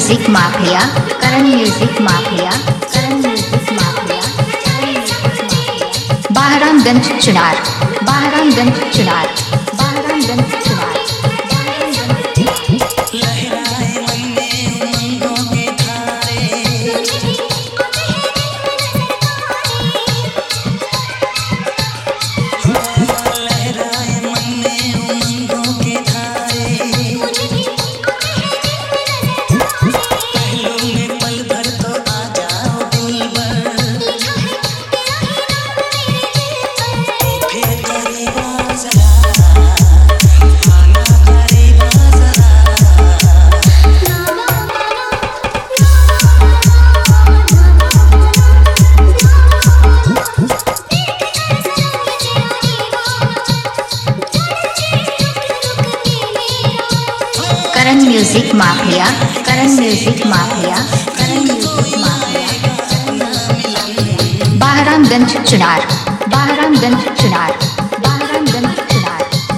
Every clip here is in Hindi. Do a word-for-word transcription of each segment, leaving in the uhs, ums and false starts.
Music mafia, Karan music mafia, Karan music mafia, Bahramganj Chunar, Bahramganj Chunar, Bahramganj Chunar. Karan music mafia, Karan music mafia, Karan music mafia, Bahramganj Chunar, Bahramganj Chunar, Bahramganj Chunar.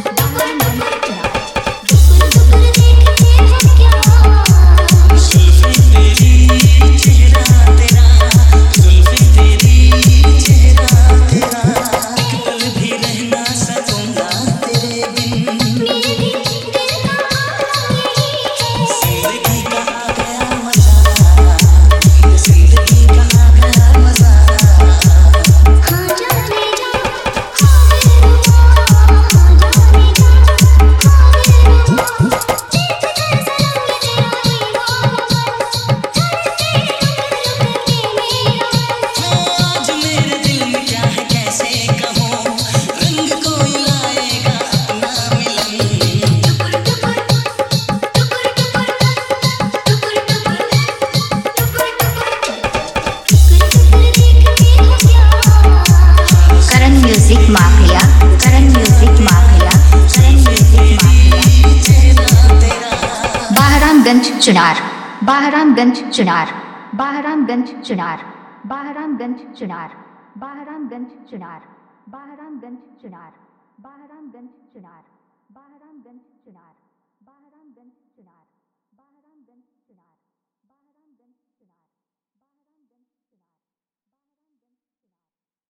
Music mafia, Karan music mafia, Karan music mafia, Bahramganj Chunar, Bahramganj Chunar, Bahramganj Chunar, Bahramganj Chunar, Bahramganj Chunar, Bahramganj Chunar, Bahramganj Chunar, Bahramganj